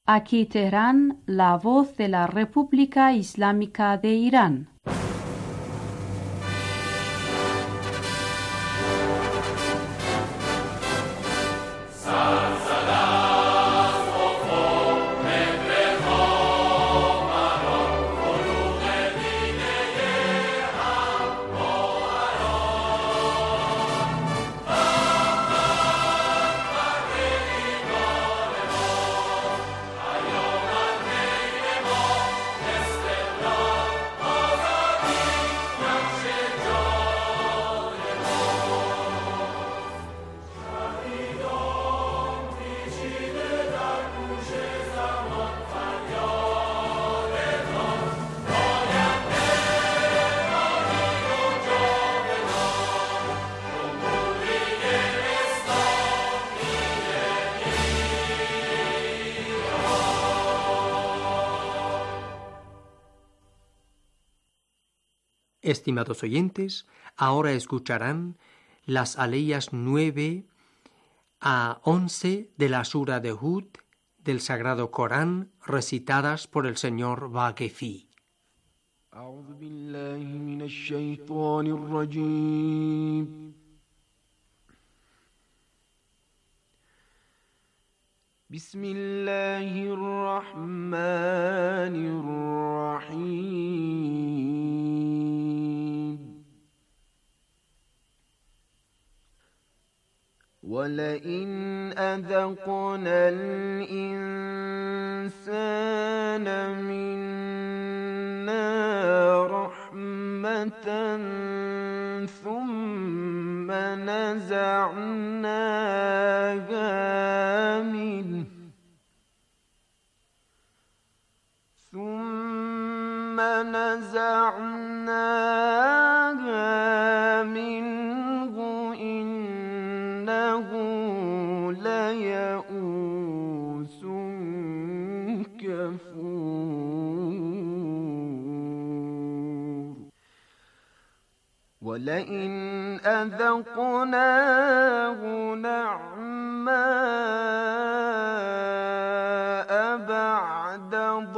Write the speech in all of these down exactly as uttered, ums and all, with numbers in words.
Aquí Teherán, la voz de la República Islámica de Irán. Estimados oyentes, ahora escucharán las aleyas nueve a once de la Sura de Hud del Sagrado Corán, recitadas por el señor Vaquefi. أعوذ بالله من الشيطان الرجيم. بسم الله الرحمن الرحيم. ولئن أذقنا الإنسان منا رحمة ثم نزعناها منه ثم نزعناها منه إنه ليئوس كفور. ولئن أذقناه نعماء بعد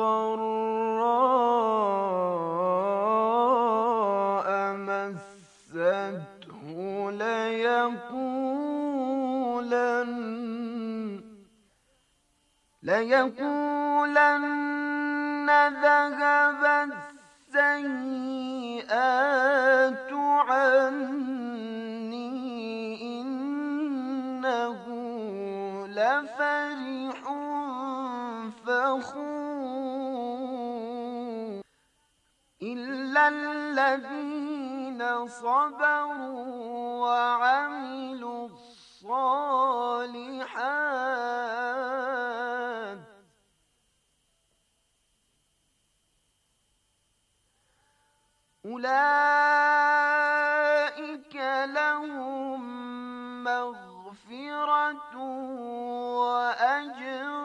ضراء مسته ليقولن ليقولن ذهب السيئات عني إنه لفرح فخور. إلا الذين صبروا وعملوا الصالحات أولئك لهم مغفرة وأجر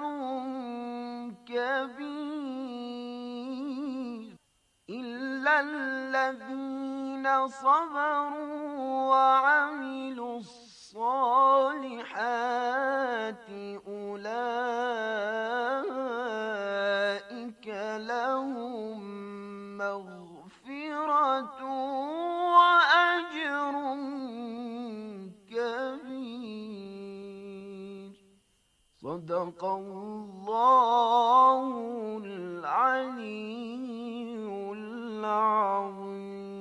كبير. إلا الذين صبروا وعملوا الصالحات أولئك لهم مغفرة وأجر كبير. صدق الله العلي العظيم.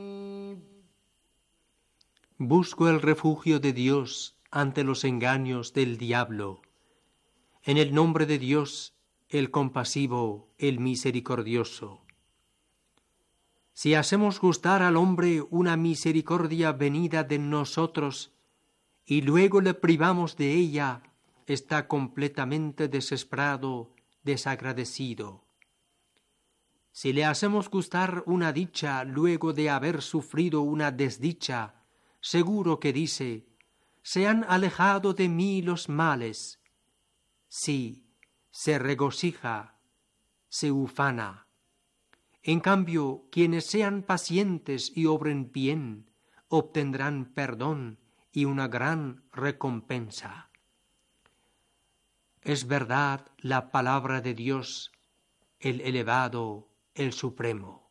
Busco el refugio de Dios ante los engaños del diablo. En el nombre de Dios, el compasivo, el misericordioso. Si hacemos gustar al hombre una misericordia venida de nosotros y luego le privamos de ella, está completamente desesperado, desagradecido. Si le hacemos gustar una dicha luego de haber sufrido una desdicha, seguro que dice: se han alejado de mí los males. Sí, se regocija, se ufana. En cambio, quienes sean pacientes y obren bien, obtendrán perdón y una gran recompensa. es verdad la palabra de Dios, el elevado, el supremo.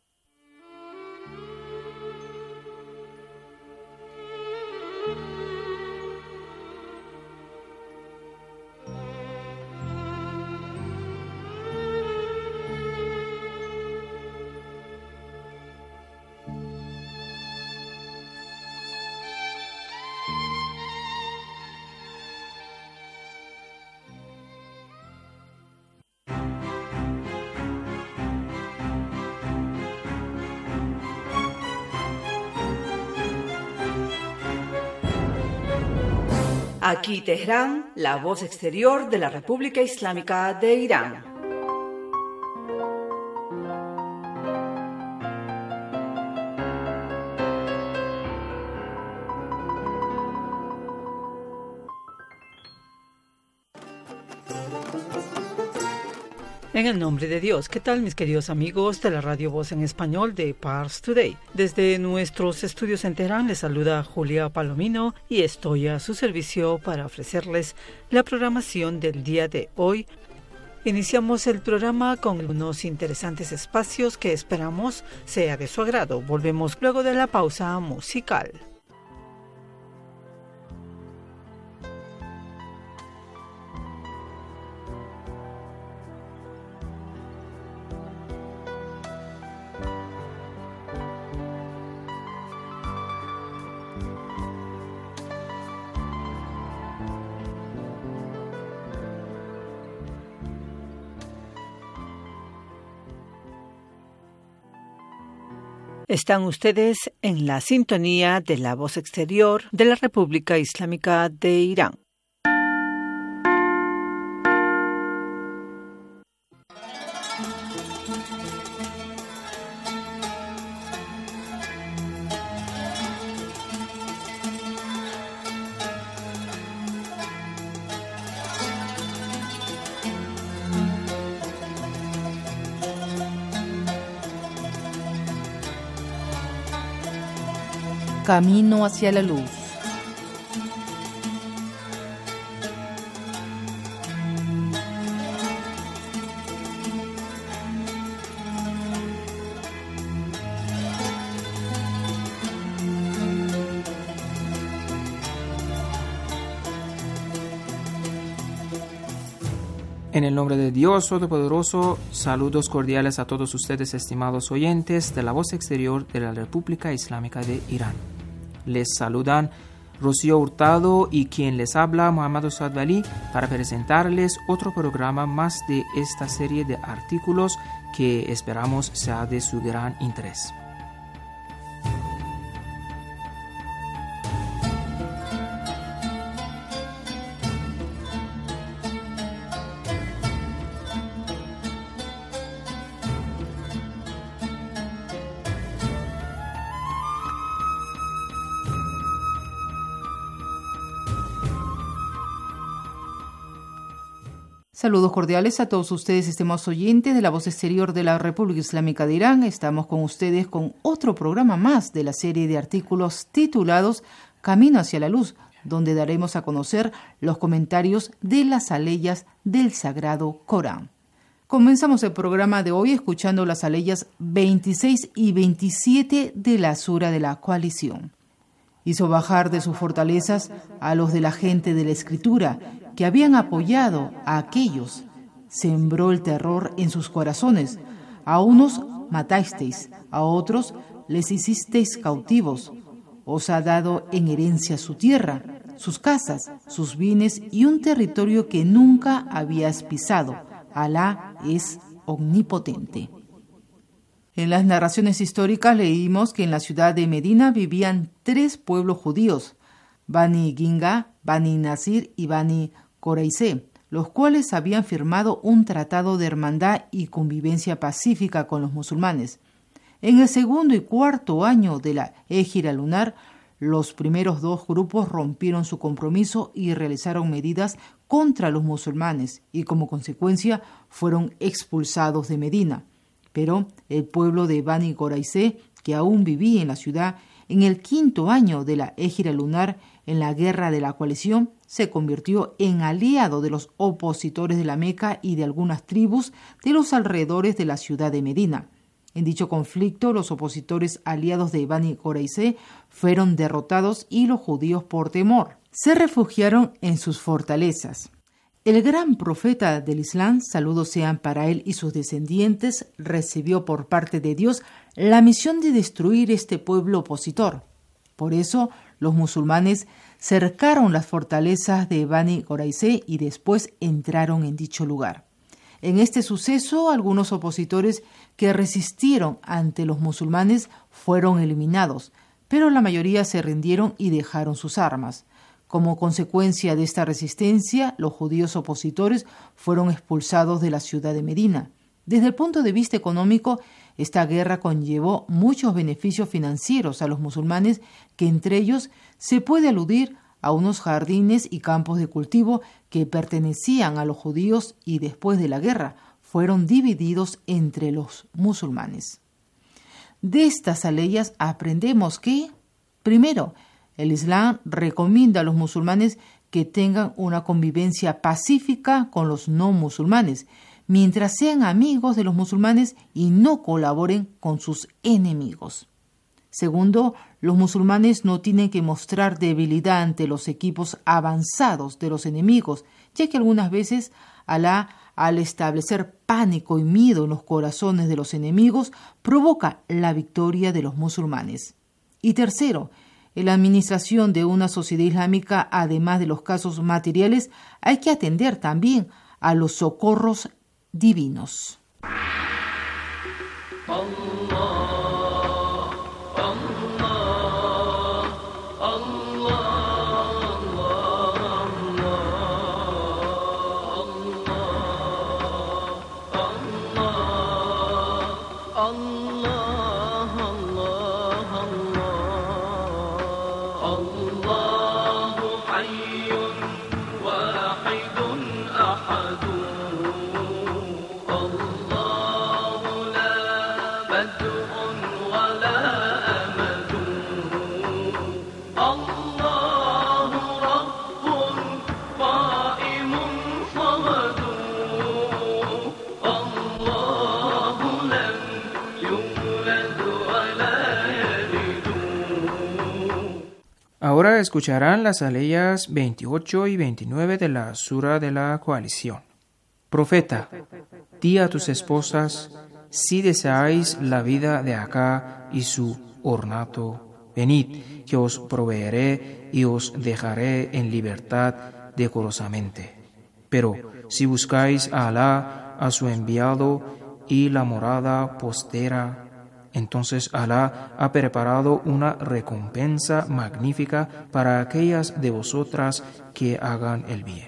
Aquí Teherán, la voz exterior de la República Islámica de Irán. En el nombre de Dios, ¿qué tal mis queridos amigos de la Radio Voz en Español de Pars Today? Desde nuestros estudios en Teherán les saluda Julia Palomino y estoy a su servicio para ofrecerles la programación del día de hoy. Iniciamos el programa con unos interesantes espacios que esperamos sea de su agrado. Volvemos luego de la pausa musical. Están ustedes en la sintonía de la voz exterior de la República Islámica de Irán. Camino hacia la luz. En el nombre de Dios Todopoderoso, saludos cordiales a todos ustedes, estimados oyentes de la voz exterior de la República Islámica de Irán. Les saludan Rocío Hurtado y quien les habla, Muhammad Osad Ali, para presentarles otro programa más de esta serie de artículos que esperamos sea de su gran interés. Saludos cordiales a todos ustedes, estimados oyentes de la voz exterior de la República Islámica de Irán. Estamos con ustedes con otro programa más de la serie de artículos titulados Camino hacia la luz, donde daremos a conocer los comentarios de las aleyas del Sagrado Corán. Comenzamos el programa de hoy escuchando las aleyas veintiséis y veintisiete de la Sura de la Coalición. Hizo bajar de sus fortalezas a los de la gente de la Escritura, que habían apoyado a aquellos. Sembró el terror en sus corazones. A unos matasteis, a otros les hicisteis cautivos. Os ha dado en herencia su tierra, sus casas, sus bienes y un territorio que nunca habías pisado. Alá es omnipotente. En las narraciones históricas leímos que en la ciudad de Medina vivían tres pueblos judíos, Bani Ginga, Bani Nasir y Bani Coraisé, los cuales habían firmado un tratado de hermandad y convivencia pacífica con los musulmanes. En el segundo y cuarto año de la égira lunar, los primeros dos grupos rompieron su compromiso y realizaron medidas contra los musulmanes y como consecuencia fueron expulsados de Medina. Pero el pueblo de Bani Coraisé, que aún vivía en la ciudad, en el quinto año de la égira lunar, en la guerra de la coalición, se convirtió en aliado de los opositores de la Meca y de algunas tribus de los alrededores de la ciudad de Medina. En dicho conflicto, los opositores aliados de Bani Qurayza fueron derrotados y los judíos, por temor, se refugiaron en sus fortalezas. El gran profeta del Islam, saludos sean para él y sus descendientes, recibió por parte de Dios la misión de destruir este pueblo opositor. Por eso, los musulmanes cercaron las fortalezas de Bani Qurayza y después entraron en dicho lugar. En este suceso, algunos opositores que resistieron ante los musulmanes fueron eliminados, pero la mayoría se rindieron y dejaron sus armas. Como consecuencia de esta resistencia, los judíos opositores fueron expulsados de la ciudad de Medina. Desde el punto de vista económico, esta guerra conllevó muchos beneficios financieros a los musulmanes, que entre ellos se puede aludir a unos jardines y campos de cultivo que pertenecían a los judíos y después de la guerra fueron divididos entre los musulmanes. De estas aleyas aprendemos que, primero, el Islam recomienda a los musulmanes que tengan una convivencia pacífica con los no musulmanes, mientras sean amigos de los musulmanes y no colaboren con sus enemigos. Segundo, los musulmanes no tienen que mostrar debilidad ante los equipos avanzados de los enemigos, ya que algunas veces Alá, al establecer pánico y miedo en los corazones de los enemigos, provoca la victoria de los musulmanes. Y tercero, en la administración de una sociedad islámica, además de los casos materiales, hay que atender también a los socorros divinos. Ahora escucharán las aleyas veintiocho y veintinueve de la Sura de la Coalición. Profeta, di a tus esposas, si deseáis la vida de acá y su ornato, venid, que os proveeré y os dejaré en libertad decorosamente. Pero si buscáis a Alá, a su enviado y la morada postera, entonces Alá ha preparado una recompensa magnífica para aquellas de vosotras que hagan el bien.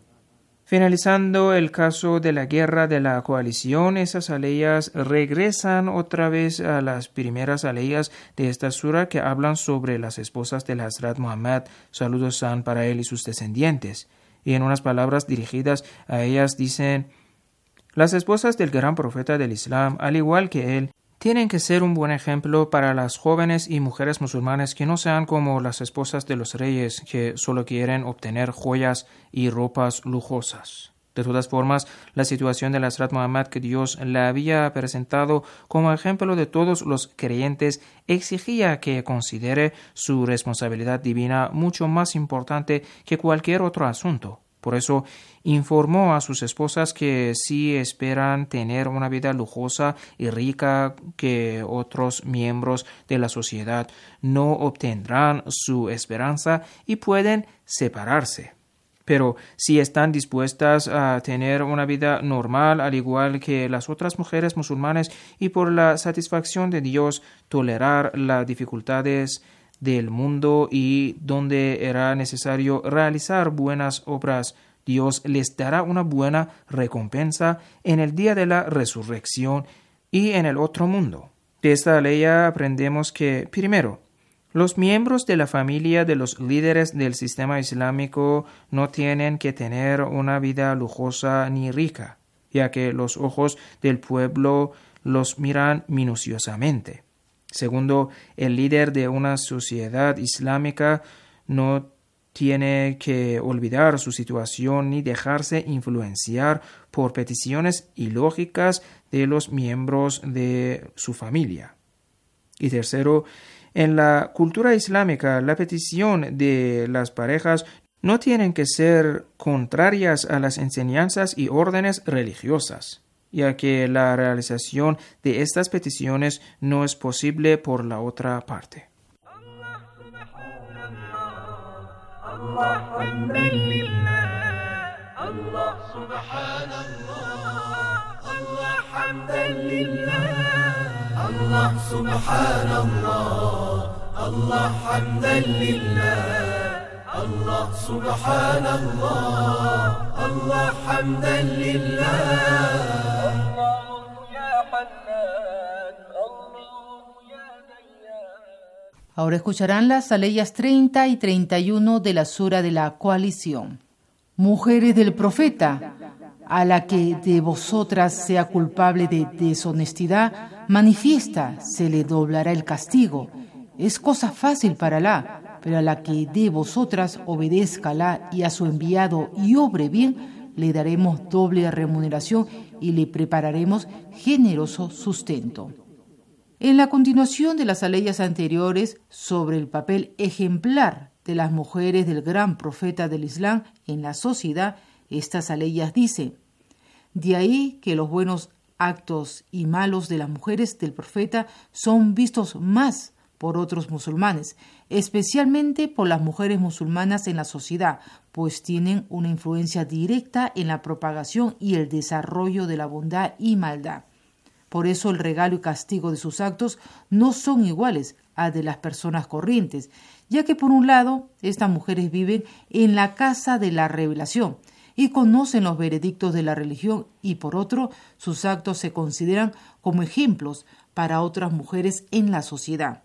Finalizando el caso de la guerra de la coalición, esas aleyas regresan otra vez a las primeras aleyas de esta sura que hablan sobre las esposas del Hazrat Muhammad, saludos sean para él y sus descendientes. Y en unas palabras dirigidas a ellas dicen: las esposas del gran profeta del Islam, al igual que él, tienen que ser un buen ejemplo para las jóvenes y mujeres musulmanes que no sean como las esposas de los reyes que solo quieren obtener joyas y ropas lujosas. De todas formas, la situación del Hazrat Muhammad que Dios le había presentado como ejemplo de todos los creyentes exigía que considere su responsabilidad divina mucho más importante que cualquier otro asunto. Por eso informó a sus esposas que si esperan tener una vida lujosa y rica que otros miembros de la sociedad, no obtendrán su esperanza y pueden separarse. Pero si están dispuestas a tener una vida normal al igual que las otras mujeres musulmanas y por la satisfacción de Dios tolerar las dificultades del mundo y donde era necesario realizar buenas obras, Dios les dará una buena recompensa en el día de la resurrección y en el otro mundo. De esta ley aprendemos que, primero, los miembros de la familia de los líderes del sistema islámico no tienen que tener una vida lujosa ni rica, ya que los ojos del pueblo los miran minuciosamente. Segundo, el líder de una sociedad islámica no tiene que olvidar su situación ni dejarse influenciar por peticiones ilógicas de los miembros de su familia. Y tercero, en la cultura islámica, la petición de las parejas no tienen que ser contrarias a las enseñanzas y órdenes religiosas, ya que la realización de estas peticiones no es posible por la otra parte. Allah subhanallah, Allah hamdan lillah, Allah ya Hannan, Allah ya Dayyan. Ahora escucharán las aleyas treinta y treinta y uno de la Sura de la Coalición. Mujeres del profeta, a la que de vosotras sea culpable de deshonestidad, manifiesta, se le doblará el castigo. Es cosa fácil para Alá, pero a la que de vosotras obedezca a Alá y a su enviado y obre bien, le daremos doble remuneración y le prepararemos generoso sustento. En la continuación de las aleyas anteriores sobre el papel ejemplar de las mujeres del gran profeta del Islam en la sociedad, estas aleyas dicen: de ahí que los buenos actos y malos de las mujeres del profeta son vistos más por otros musulmanes, especialmente por las mujeres musulmanas en la sociedad, pues tienen una influencia directa en la propagación y el desarrollo de la bondad y maldad. Por eso el regalo y castigo de sus actos no son iguales a de las personas corrientes, ya que por un lado estas mujeres viven en la casa de la revelación y conocen los veredictos de la religión, y por otro sus actos se consideran como ejemplos para otras mujeres en la sociedad.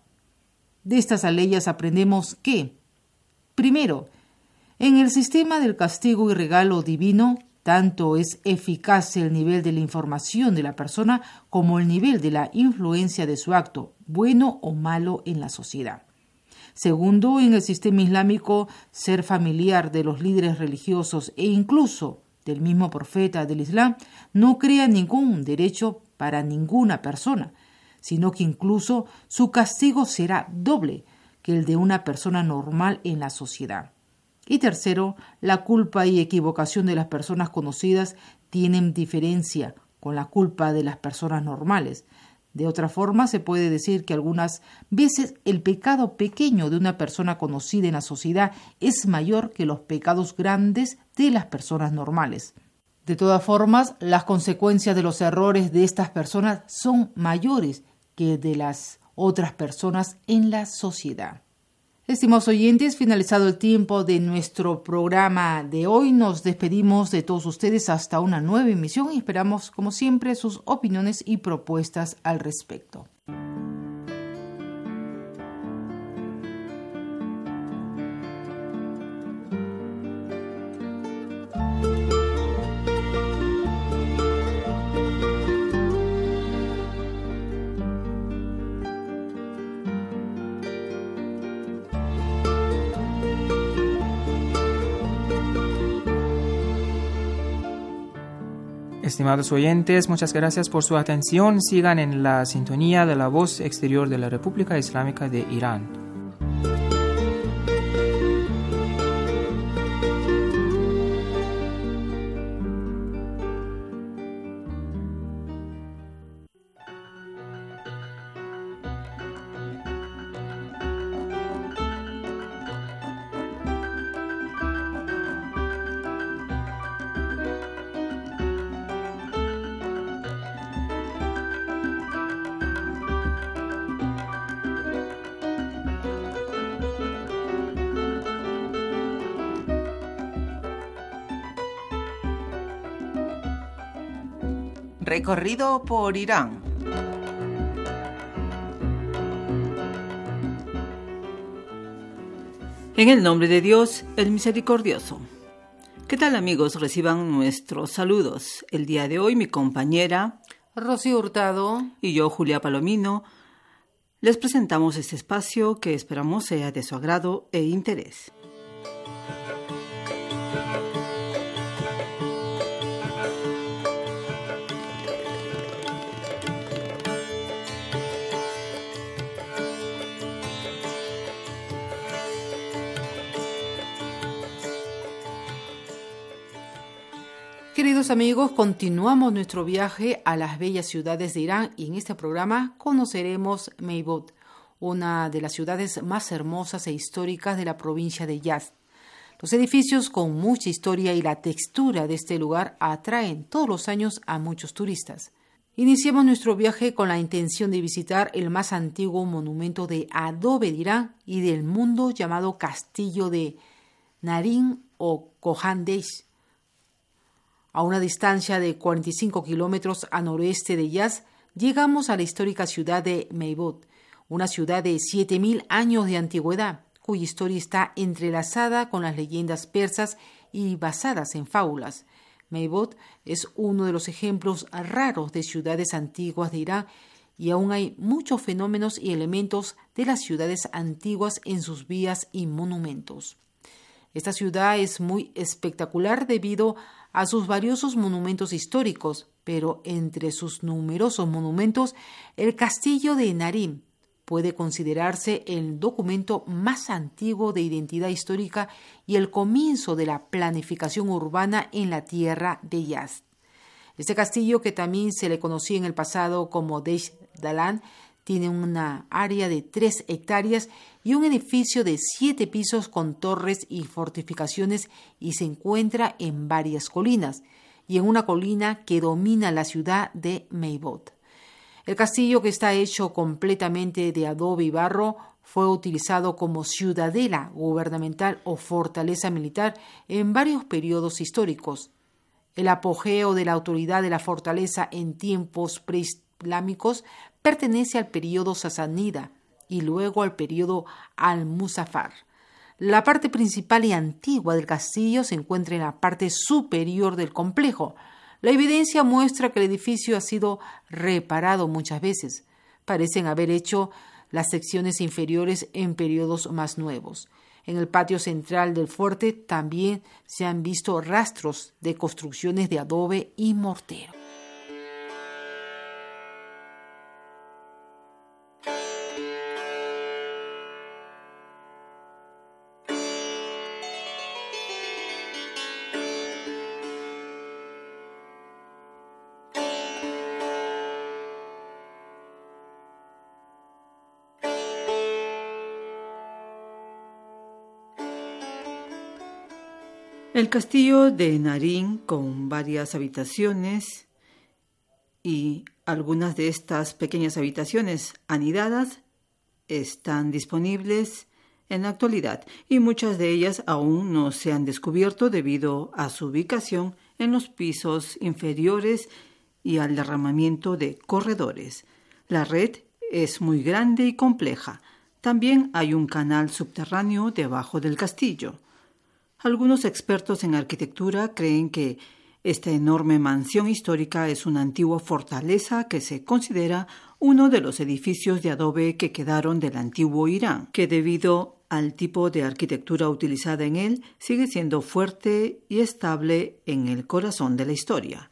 De estas aleyas aprendemos que, primero, en el sistema del castigo y regalo divino, tanto es eficaz el nivel de la información de la persona como el nivel de la influencia de su acto, bueno o malo, en la sociedad. Segundo, en el sistema islámico, ser familiar de los líderes religiosos e incluso del mismo profeta del Islam no crea ningún derecho para ninguna persona, sino que incluso su castigo será doble que el de una persona normal en la sociedad. Y tercero, la culpa y equivocación de las personas conocidas tienen diferencia con la culpa de las personas normales. De otra forma, se puede decir que algunas veces el pecado pequeño de una persona conocida en la sociedad es mayor que los pecados grandes de las personas normales. De todas formas, las consecuencias de los errores de estas personas son mayores que de las otras personas en la sociedad. Estimados oyentes, finalizado el tiempo de nuestro programa de hoy, nos despedimos de todos ustedes hasta una nueva emisión y esperamos, como siempre, sus opiniones y propuestas al respecto. Estimados oyentes, muchas gracias por su atención. Sigan en la sintonía de la voz exterior de la República Islámica de Irán. Recorrido por Irán. En el nombre de Dios, el Misericordioso. ¿Qué tal, amigos? Reciban nuestros saludos. El día de hoy mi compañera Rocío Hurtado y yo, Julia Palomino, les presentamos este espacio que esperamos sea de su agrado e interés. queridos amigos, continuamos nuestro viaje a las bellas ciudades de Irán y en este programa conoceremos Meibod, una de las ciudades más hermosas e históricas de la provincia de Yazd. Los edificios con mucha historia y la textura de este lugar atraen todos los años a muchos turistas. Iniciamos nuestro viaje con la intención de visitar el más antiguo monumento de adobe de Irán y del mundo llamado Castillo de Narín o Kohandesh. A una distancia de cuarenta y cinco kilómetros al noroeste de Yazd, llegamos a la histórica ciudad de Meibod, una ciudad de siete mil años de antigüedad, cuya historia está entrelazada con las leyendas persas y basadas en fábulas. Meibod es uno de los ejemplos raros de ciudades antiguas de Irán y aún hay muchos fenómenos y elementos de las ciudades antiguas en sus vías y monumentos. Esta ciudad es muy espectacular debido a sus valiosos monumentos históricos, pero entre sus numerosos monumentos, el castillo de Narín puede considerarse el documento más antiguo de identidad histórica y el comienzo de la planificación urbana en la tierra de Yazd. Este castillo, que también se le conocía en el pasado como Desh Dalan, tiene una área de tres hectáreas y un edificio de siete pisos con torres y fortificaciones y se encuentra en varias colinas y en una colina que domina la ciudad de Meibod. El castillo, que está hecho completamente de adobe y barro, fue utilizado como ciudadela gubernamental o fortaleza militar en varios periodos históricos. El apogeo de la autoridad de la fortaleza en tiempos preislámicos pertenece al periodo sasánida y luego al periodo al-Muzaffar. La parte principal y antigua del castillo se encuentra en la parte superior del complejo. La evidencia muestra que el edificio ha sido reparado muchas veces. Parecen haber hecho las secciones inferiores en periodos más nuevos. En el patio central del fuerte también se han visto rastros de construcciones de adobe y mortero. El castillo de Narín, con varias habitaciones y algunas de estas pequeñas habitaciones anidadas, están disponibles en la actualidad y muchas de ellas aún no se han descubierto debido a su ubicación en los pisos inferiores y al derramamiento de corredores. La red es muy grande y compleja. También hay un canal subterráneo debajo del castillo. Algunos expertos en arquitectura creen que esta enorme mansión histórica es una antigua fortaleza que se considera uno de los edificios de adobe que quedaron del antiguo Irán, que debido al tipo de arquitectura utilizada en él sigue siendo fuerte y estable en el corazón de la historia.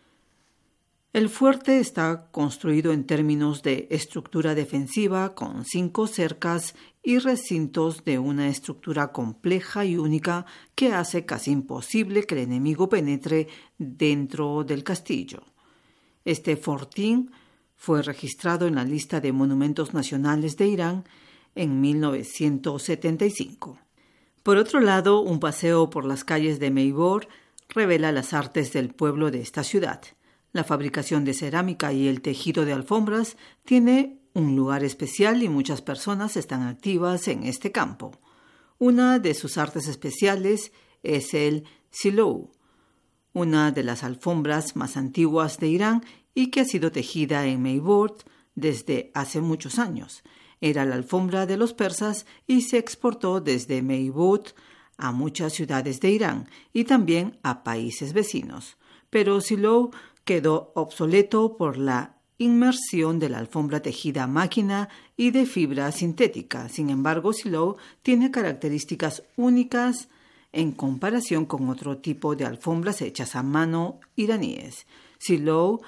El fuerte está construido en términos de estructura defensiva con cinco cercas y recintos de una estructura compleja y única que hace casi imposible que el enemigo penetre dentro del castillo. Este fortín fue registrado en la lista de monumentos nacionales de Irán en mil novecientos setenta y cinco. Por otro lado, un paseo por las calles de Meibod revela las artes del pueblo de esta ciudad. La fabricación de cerámica y el tejido de alfombras tiene un lugar especial y muchas personas están activas en este campo. Una de sus artes especiales es el silou, una de las alfombras más antiguas de Irán y que ha sido tejida en Meibod desde hace muchos años. Era la alfombra de los persas y se exportó desde Meibod a muchas ciudades de Irán y también a países vecinos. Pero silou quedó obsoleto por la inmersión de la alfombra tejida a máquina y de fibra sintética. Sin embargo, silou tiene características únicas en comparación con otro tipo de alfombras hechas a mano iraníes. Silou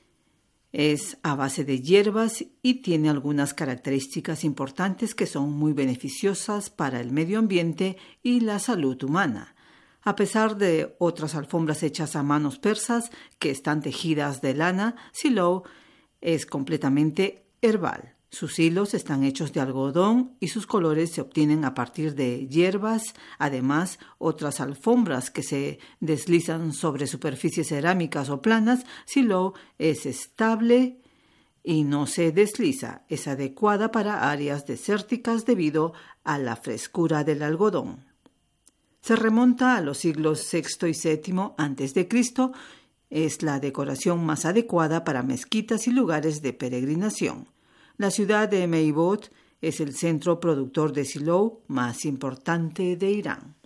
es a base de hierbas y tiene algunas características importantes que son muy beneficiosas para el medio ambiente y la salud humana. A pesar de otras alfombras hechas a manos persas que están tejidas de lana, Silou es completamente herbal. Sus hilos están hechos de algodón y sus colores se obtienen a partir de hierbas. Además, otras alfombras que se deslizan sobre superficies cerámicas o planas, Silou es estable y no se desliza. Es adecuada para áreas desérticas debido a la frescura del algodón. Se remonta a los siglos sexto y séptimo antes de Cristo. Es la decoración más adecuada para mezquitas y lugares de peregrinación. La ciudad de Meibot es el centro productor de Silou más importante de Irán.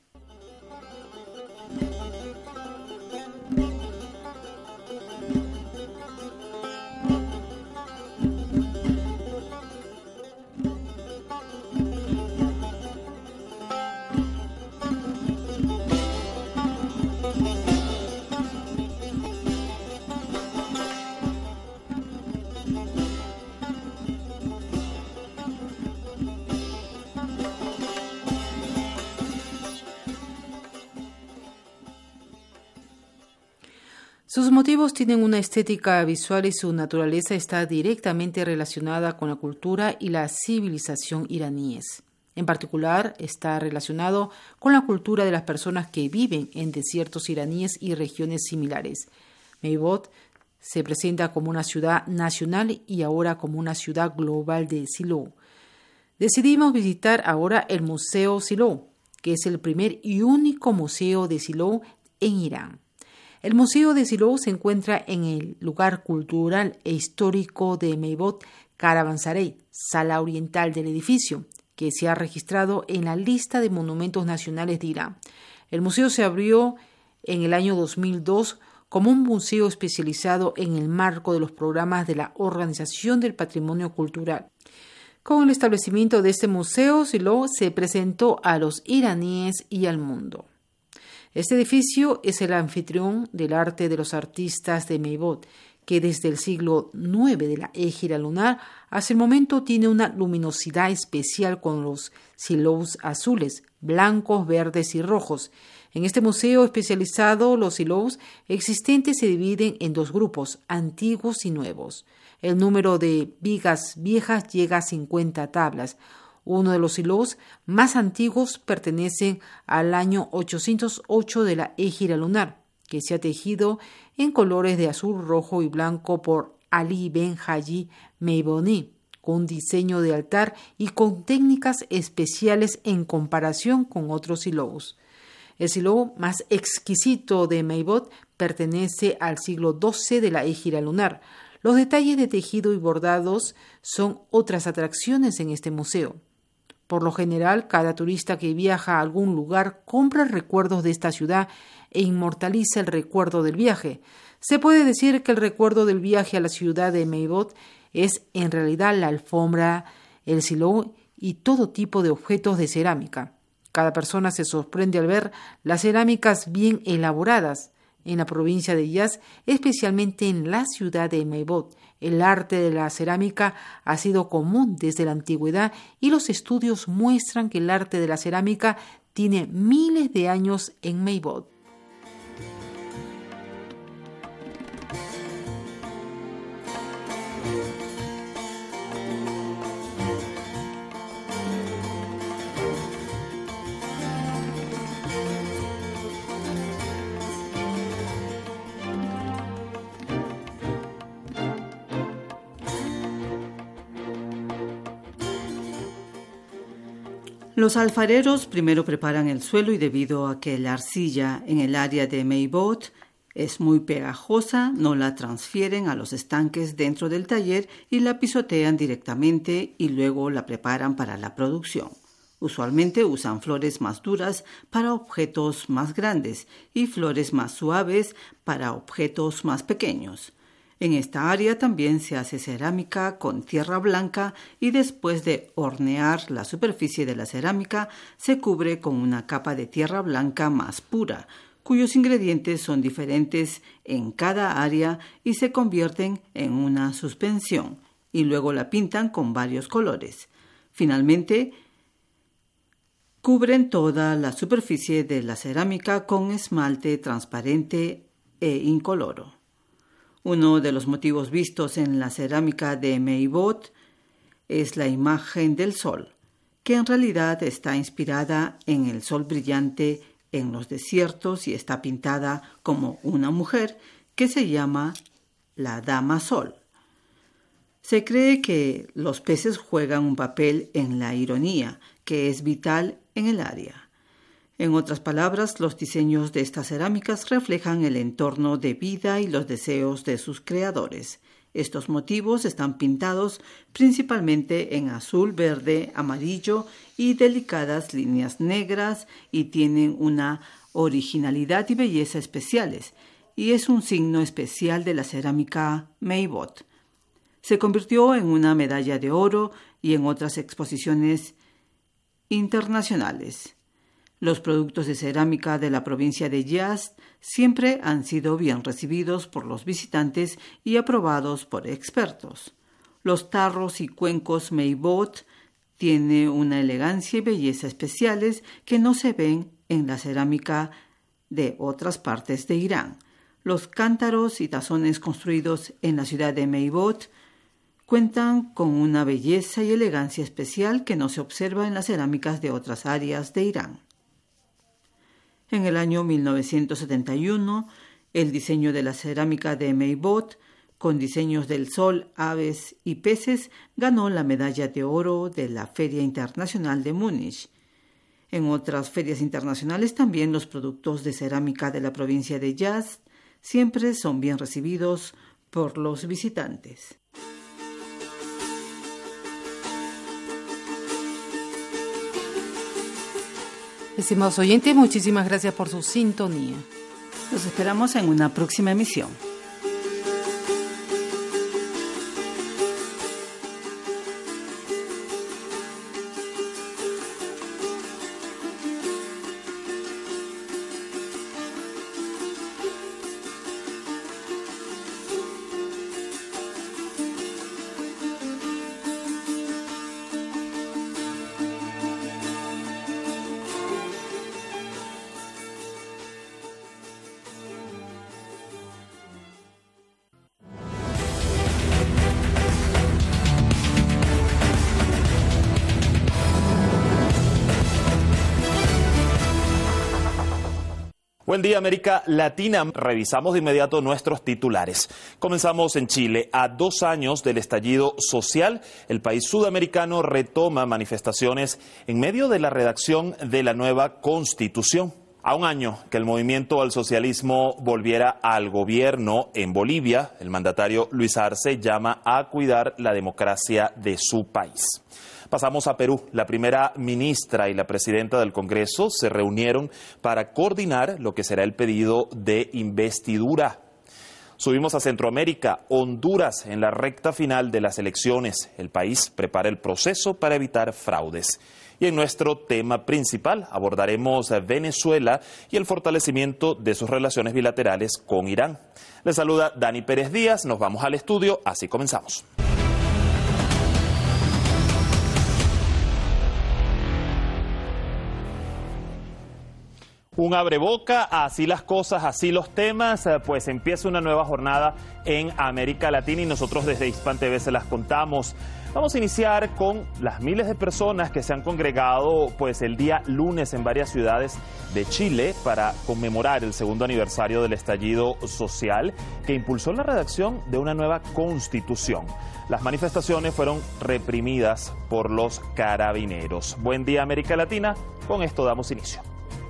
Sus motivos tienen una estética visual y su naturaleza está directamente relacionada con la cultura y la civilización iraníes. En particular, está relacionado con la cultura de las personas que viven en desiertos iraníes y regiones similares. Meibot se presenta como una ciudad nacional y ahora como una ciudad global de Silou. Decidimos visitar ahora el Museo Silou, que es el primer y único museo de Silou en Irán. El Museo de Silou se encuentra en el lugar cultural e histórico de Meibot Caravanserai, sala oriental del edificio, que se ha registrado en la lista de monumentos nacionales de Irán. El museo se abrió en el año dos mil dos como un museo especializado en el marco de los programas de la Organización del Patrimonio Cultural. Con el establecimiento de este museo, Silou se presentó a los iraníes y al mundo. Este edificio es el anfitrión del arte de los artistas de Meibot, que desde el siglo nueve de la égira lunar hasta el momento tiene una luminosidad especial con los silous azules, blancos, verdes y rojos. En este museo especializado, los silous existentes se dividen en dos grupos, antiguos y nuevos. El número de vigas viejas llega a cincuenta tablas. Uno de los silous más antiguos pertenece al año ochocientos ocho de la égira lunar, que se ha tejido en colores de azul, rojo y blanco por Ali Ben Haji Meiboni, con diseño de altar y con técnicas especiales en comparación con otros silous. El silou más exquisito de Meibot pertenece al siglo doce de la égira lunar. Los detalles de tejido y bordados son otras atracciones en este museo. Por lo general, cada turista que viaja a algún lugar compra recuerdos de esta ciudad e inmortaliza el recuerdo del viaje. Se puede decir que el recuerdo del viaje a la ciudad de Meibot es en realidad la alfombra, el silou y todo tipo de objetos de cerámica. Cada persona se sorprende al ver las cerámicas bien elaboradas. En la provincia de Yazd, especialmente en la ciudad de Meibot, el arte de la cerámica ha sido común desde la antigüedad y los estudios muestran que el arte de la cerámica tiene miles de años en Meibot. Los alfareros primero preparan el suelo y debido a que la arcilla en el área de Meibot es muy pegajosa, no la transfieren a los estanques dentro del taller y la pisotean directamente y luego la preparan para la producción. Usualmente usan flores más duras para objetos más grandes y flores más suaves para objetos más pequeños. En esta área también se hace cerámica con tierra blanca y después de hornear la superficie de la cerámica se cubre con una capa de tierra blanca más pura, cuyos ingredientes son diferentes en cada área y se convierten en una suspensión, y luego la pintan con varios colores. Finalmente, Cubren toda la superficie de la cerámica con esmalte transparente e incoloro. Uno de los motivos vistos en la cerámica de Meibot es la imagen del sol, que en realidad está inspirada en el sol brillante en los desiertos y está pintada como una mujer que se llama la Dama Sol. Se cree que los peces juegan un papel en la ironía, que es vital en el área. En otras palabras, los diseños de estas cerámicas reflejan el entorno de vida y los deseos de sus creadores. Estos motivos están pintados principalmente en azul, verde, amarillo y delicadas líneas negras y tienen una originalidad y belleza especiales, y es un signo especial de la cerámica Meibot. Se convirtió en una medalla de oro y en otras exposiciones internacionales. Los productos de cerámica de la provincia de Yazd siempre han sido bien recibidos por los visitantes y aprobados por expertos. Los tarros y cuencos Meibot tienen una elegancia y belleza especiales que no se ven en la cerámica de otras partes de Irán. Los cántaros y tazones construidos en la ciudad de Meibot cuentan con una belleza y elegancia especial que no se observa en las cerámicas de otras áreas de Irán. En el año mil novecientos setenta y uno, el diseño de la cerámica de Meibot, con diseños del sol, aves y peces, ganó la medalla de oro de la Feria Internacional de Múnich. En otras ferias internacionales también los productos de cerámica de la provincia de Yazd siempre son bien recibidos por los visitantes. Estimados oyentes, muchísimas gracias por su sintonía. Los esperamos en una próxima emisión. Buen día, América Latina. Revisamos de inmediato nuestros titulares. Comenzamos en Chile. A dos años del estallido social, el país sudamericano retoma manifestaciones en medio de la redacción de la nueva Constitución. A un año que el movimiento al socialismo volviera al gobierno en Bolivia, el mandatario Luis Arce llama a cuidar la democracia de su país. Pasamos a Perú. La primera ministra y la presidenta del Congreso se reunieron para coordinar lo que será el pedido de investidura. Subimos a Centroamérica. Honduras en la recta final de las elecciones. El país prepara el proceso para evitar fraudes. Y en nuestro tema principal abordaremos a Venezuela y el fortalecimiento de sus relaciones bilaterales con Irán. Les saluda Dani Pérez Díaz. Nos vamos al estudio. Así comenzamos. Un abreboca, así las cosas, así los temas, pues empieza una nueva jornada en América Latina y nosotros desde Hispan T V se las contamos. Vamos a iniciar con las miles de personas que se han congregado pues el día lunes en varias ciudades de Chile para conmemorar el segundo aniversario del estallido social que impulsó la redacción de una nueva constitución. Las manifestaciones fueron reprimidas por los carabineros. Buen día, América Latina, con esto damos inicio.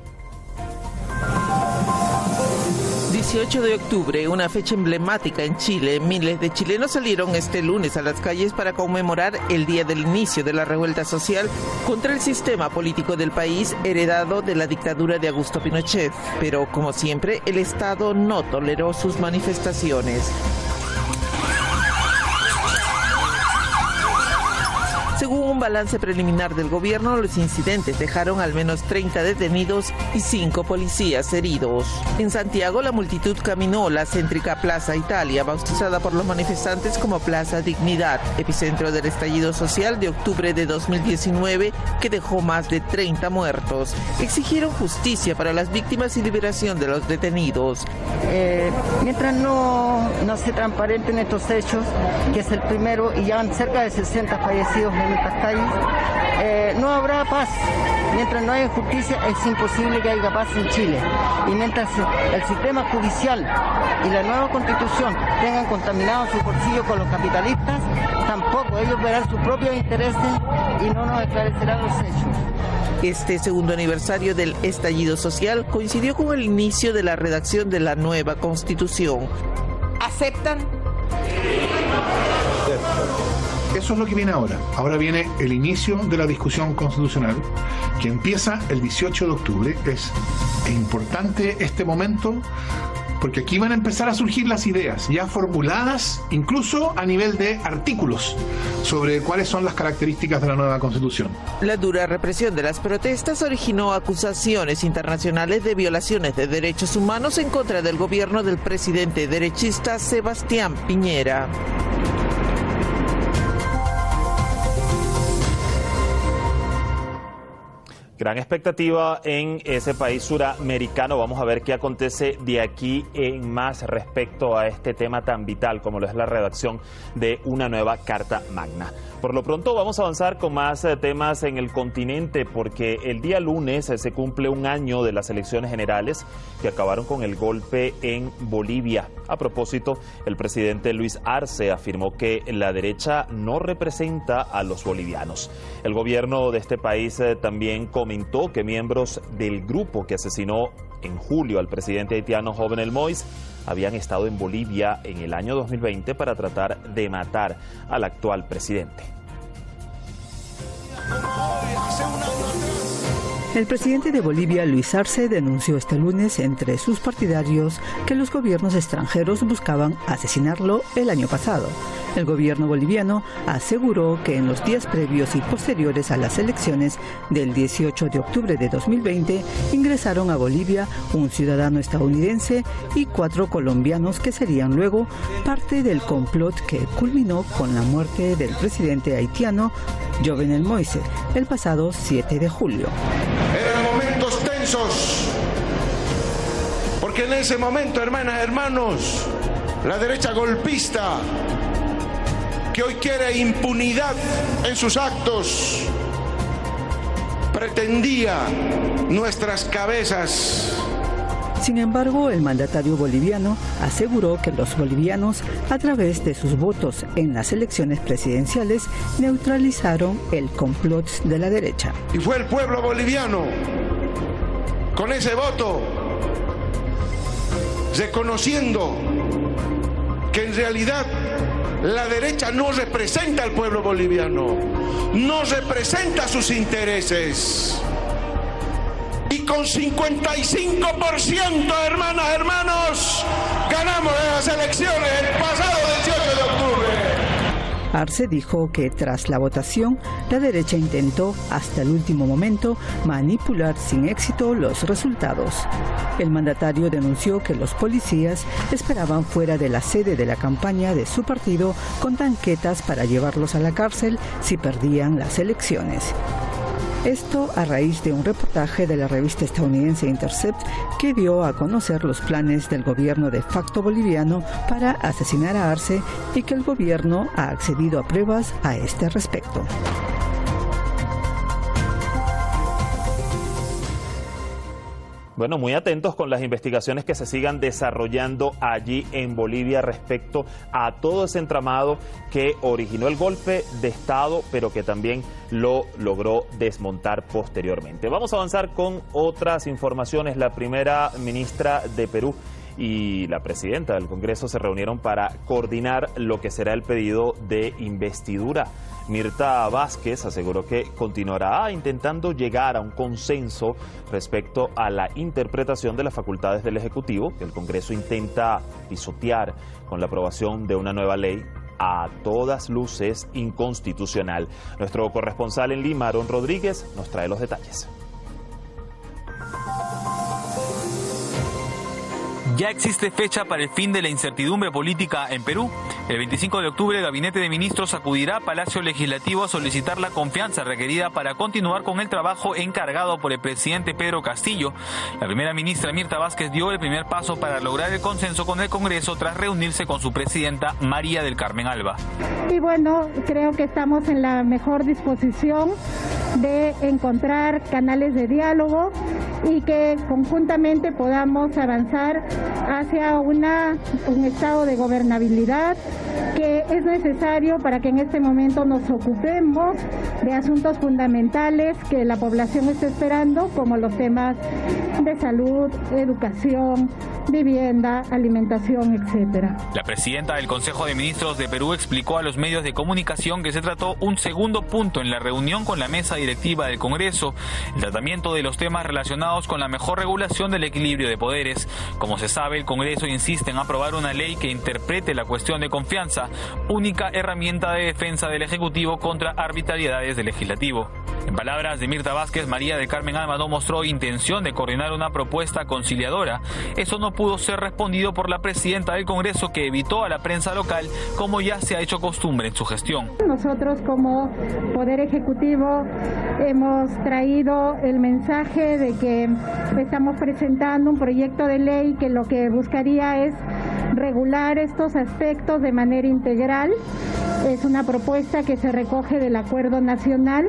dieciocho de octubre, una fecha emblemática en Chile. Miles de chilenos salieron este lunes a las calles para conmemorar el día del inicio de la revuelta social contra el sistema político del país heredado de la dictadura de Augusto Pinochet. Pero, como siempre, el Estado no toleró sus manifestaciones. Según un un balance preliminar del gobierno, los incidentes dejaron al menos treinta detenidos y cinco policías heridos. En Santiago, la multitud caminó la céntrica Plaza Italia, bautizada por los manifestantes como Plaza Dignidad, epicentro del estallido social de octubre de dos mil diecinueve, que dejó más de treinta muertos. Exigieron justicia para las víctimas y liberación de los detenidos. Eh, mientras no, no se transparenten estos hechos, que es el primero, y ya van cerca de sesenta fallecidos en estas calles, eh, no habrá paz. Mientras no haya justicia, es imposible que haya paz en Chile. Y mientras el sistema judicial y la nueva constitución tengan contaminados sus bolsillos con los capitalistas, tampoco ellos verán sus propios intereses y no nos esclarecerán los hechos. Este segundo aniversario del estallido social coincidió con el inicio de la redacción de la nueva constitución. ¿Aceptan? Eso es lo que viene ahora. Ahora viene el inicio de la discusión constitucional, que empieza el dieciocho de octubre. Es importante este momento porque aquí van a empezar a surgir las ideas ya formuladas, incluso a nivel de artículos, sobre cuáles son las características de la nueva Constitución. La dura represión de las protestas originó acusaciones internacionales de violaciones de derechos humanos en contra del gobierno del presidente derechista Sebastián Piñera. Gran expectativa en ese país suramericano. Vamos a ver qué acontece de aquí en más respecto a este tema tan vital como lo es la redacción de una nueva Carta Magna. Por lo pronto vamos a avanzar con más temas en el continente, porque el día lunes se cumple un año de las elecciones generales que acabaron con el golpe en Bolivia. A propósito, el presidente Luis Arce afirmó que la derecha no representa a los bolivianos. El gobierno de este país también comentó que miembros del grupo que asesinó en julio al presidente haitiano Jovenel Moïse habían estado en Bolivia en el año dos mil veinte para tratar de matar al actual presidente. El presidente de Bolivia, Luis Arce, denunció este lunes entre sus partidarios que los gobiernos extranjeros buscaban asesinarlo el año pasado. El gobierno boliviano aseguró que en los días previos y posteriores a las elecciones del dieciocho de octubre de dos mil veinte ingresaron a Bolivia un ciudadano estadounidense y cuatro colombianos que serían luego parte del complot que culminó con la muerte del presidente haitiano Jovenel Moïse el pasado siete de julio. Eran momentos tensos, porque en ese momento, hermanas, hermanos, la derecha golpista, que hoy quiere impunidad en sus actos, pretendía nuestras cabezas. Sin embargo, el mandatario boliviano aseguró que los bolivianos, a través de sus votos en las elecciones presidenciales, neutralizaron el complot de la derecha. Y fue el pueblo boliviano, con ese voto, reconociendo que en realidad la derecha no representa al pueblo boliviano, no representa sus intereses. Y con cincuenta y cinco por ciento, hermanas, hermanos, ganamos las elecciones el pasado dieciocho de octubre. Arce dijo que tras la votación, la derecha intentó hasta el último momento manipular sin éxito los resultados. El mandatario denunció que los policías esperaban fuera de la sede de la campaña de su partido con tanquetas para llevarlos a la cárcel si perdían las elecciones. Esto a raíz de un reportaje de la revista estadounidense Intercept que dio a conocer los planes del gobierno de facto boliviano para asesinar a Arce y que el gobierno ha accedido a pruebas a este respecto. Bueno, muy atentos con las investigaciones que se sigan desarrollando allí en Bolivia respecto a todo ese entramado que originó el golpe de Estado, pero que también lo logró desmontar posteriormente. Vamos a avanzar con otras informaciones. La primera ministra de Perú y la presidenta del Congreso se reunieron para coordinar lo que será el pedido de investidura. Mirta Vázquez aseguró que continuará intentando llegar a un consenso respecto a la interpretación de las facultades del Ejecutivo, que el Congreso intenta pisotear con la aprobación de una nueva ley a todas luces inconstitucional. Nuestro corresponsal en Lima, Aaron Rodríguez, nos trae los detalles. Ya existe fecha para el fin de la incertidumbre política en Perú. El veinticinco de octubre el Gabinete de Ministros acudirá a Palacio Legislativo a solicitar la confianza requerida para continuar con el trabajo encargado por el presidente Pedro Castillo. La primera ministra Mirta Vázquez dio el primer paso para lograr el consenso con el Congreso tras reunirse con su presidenta María del Carmen Alba. Y bueno, creo que estamos en la mejor disposición de encontrar canales de diálogo y que conjuntamente podamos avanzar hacia una, un estado de gobernabilidad que es necesario para que en este momento nos ocupemos de asuntos fundamentales que la población está esperando, como los temas de salud, educación, vivienda, alimentación, etcétera. La presidenta del Consejo de Ministros de Perú explicó a los medios de comunicación que se trató un segundo punto en la reunión con la mesa directiva del Congreso, el tratamiento de los temas relacionados con la mejor regulación del equilibrio de poderes. Como se sabe, el Congreso insiste en aprobar una ley que interprete la cuestión de confianza, única herramienta de defensa del Ejecutivo contra arbitrariedades del Legislativo. En palabras de Mirta Vázquez, María del Carmen Alba no mostró intención de coordinar una propuesta conciliadora. Eso no pudo ser respondido por la presidenta del Congreso, que evitó a la prensa local, como ya se ha hecho costumbre en su gestión. Nosotros como Poder Ejecutivo hemos traído el mensaje de que estamos presentando un proyecto de ley que lo que buscaría es regular estos aspectos de manera integral. Es una propuesta que se recoge del Acuerdo Nacional.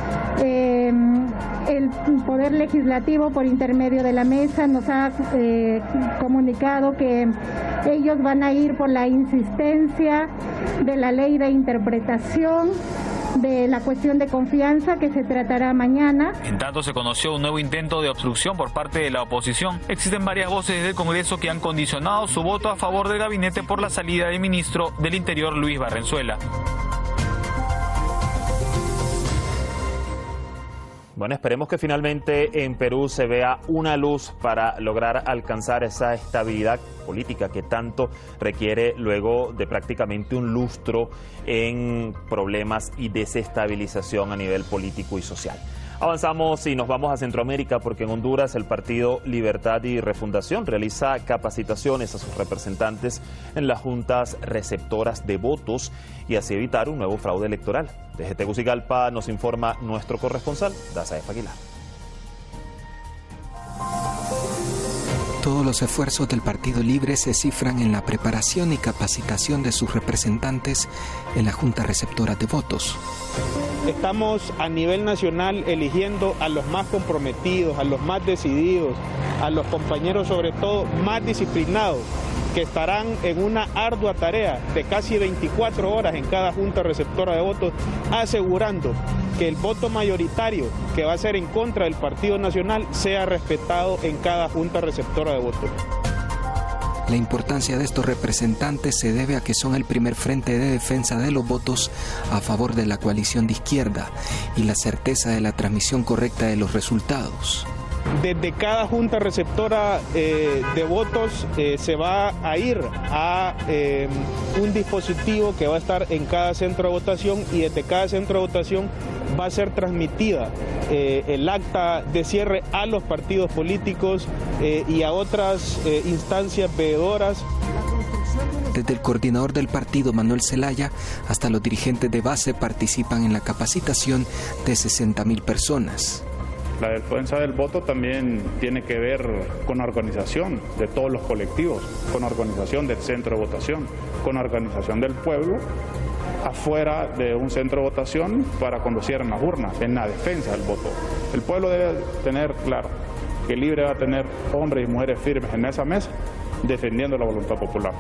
Eh, el Poder Legislativo, por intermedio de la mesa, nos ha eh, comunicado que ellos van a ir por la insistencia de la ley de interpretación de la cuestión de confianza, que se tratará mañana. En tanto, se conoció un nuevo intento de obstrucción por parte de la oposición. Existen varias voces del Congreso que han condicionado su voto a favor del gabinete por la salida del ministro del Interior, Luis Barrenzuela. Bueno, esperemos que finalmente en Perú se vea una luz para lograr alcanzar esa estabilidad política que tanto requiere luego de prácticamente un lustro en problemas y desestabilización a nivel político y social. Avanzamos y nos vamos a Centroamérica, porque en Honduras el Partido Libertad y Refundación realiza capacitaciones a sus representantes en las juntas receptoras de votos y así evitar un nuevo fraude electoral. Desde Tegucigalpa nos informa nuestro corresponsal, Dazaef Aguilar. Todos los esfuerzos del Partido Libre se cifran en la preparación y capacitación de sus representantes en la junta receptora de votos. Estamos a nivel nacional eligiendo a los más comprometidos, a los más decididos, a los compañeros sobre todo más disciplinados, que estarán en una ardua tarea de casi veinticuatro horas en cada junta receptora de votos, asegurando que el voto mayoritario que va a ser en contra del Partido Nacional sea respetado en cada junta receptora de votos. La importancia de estos representantes se debe a que son el primer frente de defensa de los votos a favor de la coalición de izquierda y la certeza de la transmisión correcta de los resultados. Desde cada junta receptora eh, de votos eh, se va a ir a eh, un dispositivo que va a estar en cada centro de votación, y desde cada centro de votación va a ser transmitida eh, el acta de cierre a los partidos políticos eh, y a otras eh, instancias veedoras. Desde el coordinador del partido, Manuel Zelaya, hasta los dirigentes de base participan en la capacitación de sesenta mil personas. La defensa del voto también tiene que ver con organización de todos los colectivos, con organización del centro de votación, con organización del pueblo afuera de un centro de votación para cuando cierren las urnas, en la defensa del voto. El pueblo debe tener claro que Libre va a tener hombres y mujeres firmes en esa mesa defendiendo la voluntad popular.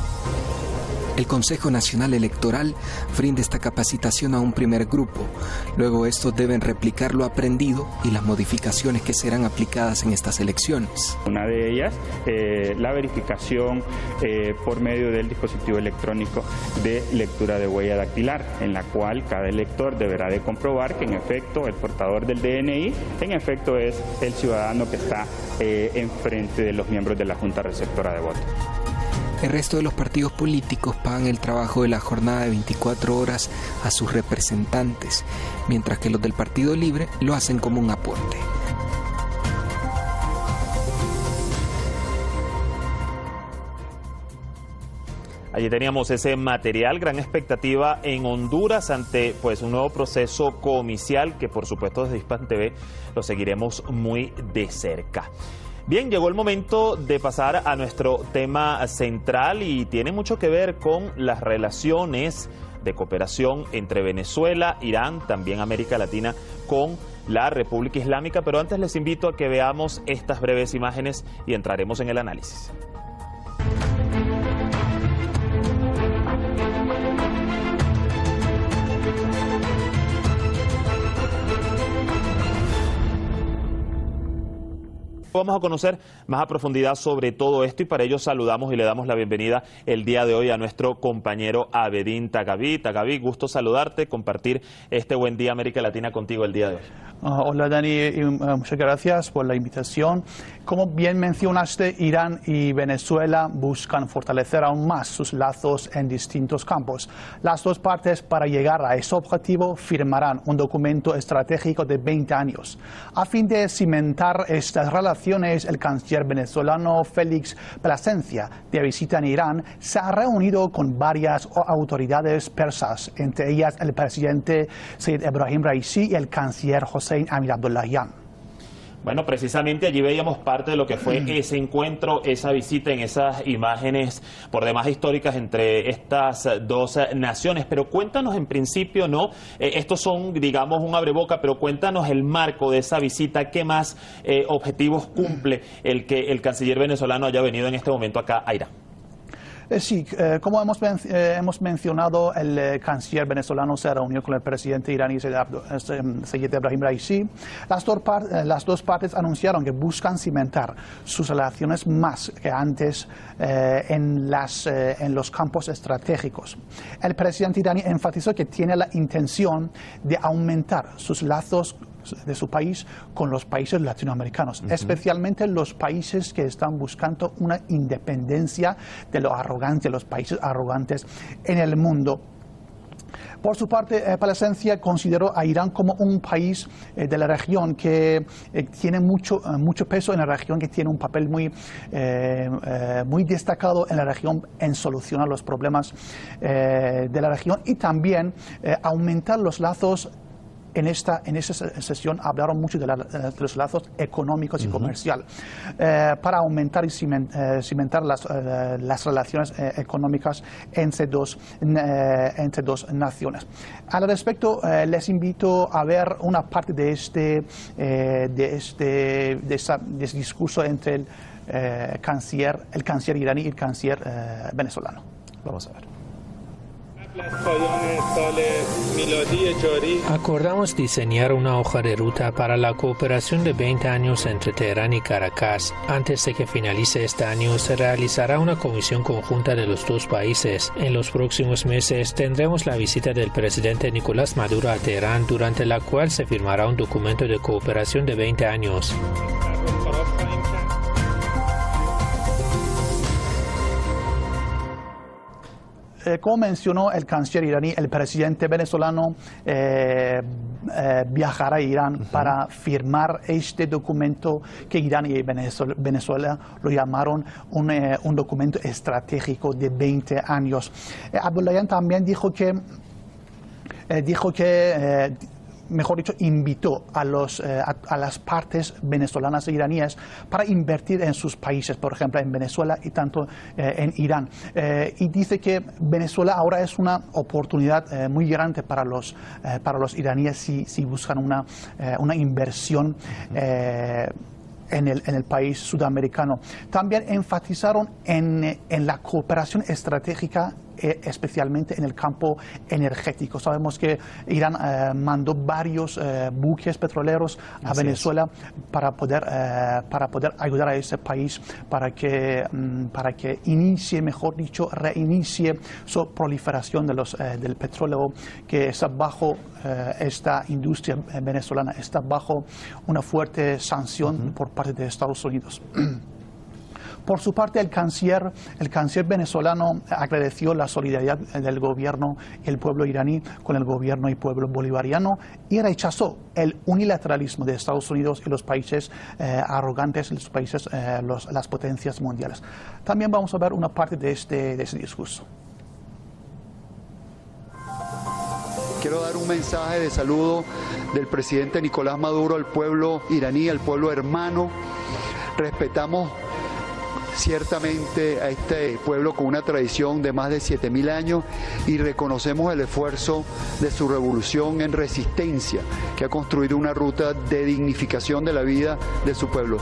El Consejo Nacional Electoral brinda esta capacitación a un primer grupo. Luego estos deben replicar lo aprendido y las modificaciones que serán aplicadas en estas elecciones. Una de ellas, eh, la verificación eh, por medio del dispositivo electrónico de lectura de huella dactilar, en la cual cada elector deberá de comprobar que en efecto el portador del D N I, en efecto es el ciudadano que está eh, enfrente de los miembros de la Junta Receptora de Votos. El resto de los partidos políticos pagan el trabajo de la jornada de veinticuatro horas a sus representantes, mientras que los del Partido Libre lo hacen como un aporte. Allí teníamos ese material, gran expectativa en Honduras ante pues un nuevo proceso comicial que por supuesto desde Hispan T V lo seguiremos muy de cerca. Bien, llegó el momento de pasar a nuestro tema central y tiene mucho que ver con las relaciones de cooperación entre Venezuela, Irán, también América Latina con la República Islámica, pero antes les invito a que veamos estas breves imágenes y entraremos en el análisis. Vamos a conocer más a profundidad sobre todo esto y para ello saludamos y le damos la bienvenida el día de hoy a nuestro compañero Abedín Tagaví. Tagaví, gusto saludarte, compartir este buen día América Latina contigo el día de hoy. Uh, hola Dani, y, uh, muchas gracias por la invitación. Como bien mencionaste, Irán y Venezuela buscan fortalecer aún más sus lazos en distintos campos. Las dos partes, para llegar a ese objetivo, firmarán un documento estratégico de veinte años. A fin de cimentar estas relaciones, el canciller venezolano Félix Plasencia, de visita en Irán, se ha reunido con varias autoridades persas, entre ellas el presidente Said Ebrahim Raisi y el canciller Hossein Amir Abdollahian. Bueno, precisamente allí veíamos parte de lo que fue ese encuentro, esa visita en esas imágenes por demás históricas entre estas dos naciones. Pero cuéntanos en principio, ¿no? Eh, estos son, digamos, un abreboca, pero cuéntanos el marco de esa visita, qué más eh, objetivos cumple el que el canciller venezolano haya venido en este momento acá a Irán. Eh, sí, eh, como hemos, men eh, hemos mencionado, el eh, canciller venezolano se reunió con el presidente iraní Said Ebrahim Raisi. Las, eh, las dos partes anunciaron que buscan cimentar sus relaciones más que antes eh, en, las, eh, en los campos estratégicos. El presidente iraní enfatizó que tiene la intención de aumentar sus lazos de su país con los países latinoamericanos, uh-huh. especialmente los países que están buscando una independencia de lo arrogante, los países arrogantes en el mundo. Por su parte, eh, Plasencia consideró a Irán como un país eh, de la región que eh, tiene mucho, eh, mucho peso en la región, que tiene un papel muy, eh, eh, muy destacado en la región en solucionar los problemas eh, de la región y también eh, aumentar los lazos. En esta, en esta sesión hablaron mucho de, la, de los lazos económicos y uh-huh. comerciales eh, para aumentar y ciment, eh, cimentar las, eh, las relaciones eh, económicas entre dos, eh, entre dos naciones. Al respecto, eh, les invito a ver una parte de este, eh, de este, de esa, de ese discurso entre el, eh, canciller, el canciller iraní y el canciller eh, venezolano. Vamos a ver. Acordamos diseñar una hoja de ruta para la cooperación de veinte años entre Teherán y Caracas. Antes de que finalice este año, se realizará una comisión conjunta de los dos países. En los próximos meses tendremos la visita del presidente Nicolás Maduro a Teherán, durante la cual se firmará un documento de cooperación de veinte años. Eh, como mencionó el canciller iraní, el presidente venezolano eh, eh, viajará a Irán uh-huh. para firmar este documento que Irán y Venezuela, Venezuela lo llamaron un, eh, un documento estratégico de veinte años. Eh, Abdollahian también dijo que, eh, dijo que eh, mejor dicho, invitó a, los, eh, a, a las partes venezolanas e iraníes para invertir en sus países, por ejemplo, en Venezuela y tanto eh, en Irán. Eh, y dice que Venezuela ahora es una oportunidad eh, muy grande para los, eh, para los iraníes si, si buscan una, eh, una inversión eh, En el, en el país sudamericano. También enfatizaron en, en la cooperación estratégica, eh, especialmente en el campo energético. Sabemos que Irán eh, mandó varios eh, buques petroleros a Así Venezuela para poder, eh, para poder ayudar a ese país para que, mm, para que inicie, mejor dicho, reinicie su proliferación de los, eh, del petróleo que está bajo eh, esta industria venezolana, está bajo una fuerte sanción uh-huh. por parte de Estados Unidos. Por su parte, el canciller, el canciller venezolano agradeció la solidaridad del gobierno y el pueblo iraní con el gobierno y pueblo bolivariano y rechazó el unilateralismo de Estados Unidos y los países eh, arrogantes, los países, eh, los, las potencias mundiales. También vamos a ver una parte de este, de este discurso. Quiero dar un mensaje de saludo del presidente Nicolás Maduro al pueblo iraní, al pueblo hermano. Respetamos ciertamente a este pueblo con una tradición de más de siete mil años y reconocemos el esfuerzo de su revolución en resistencia, que ha construido una ruta de dignificación de la vida de su pueblo.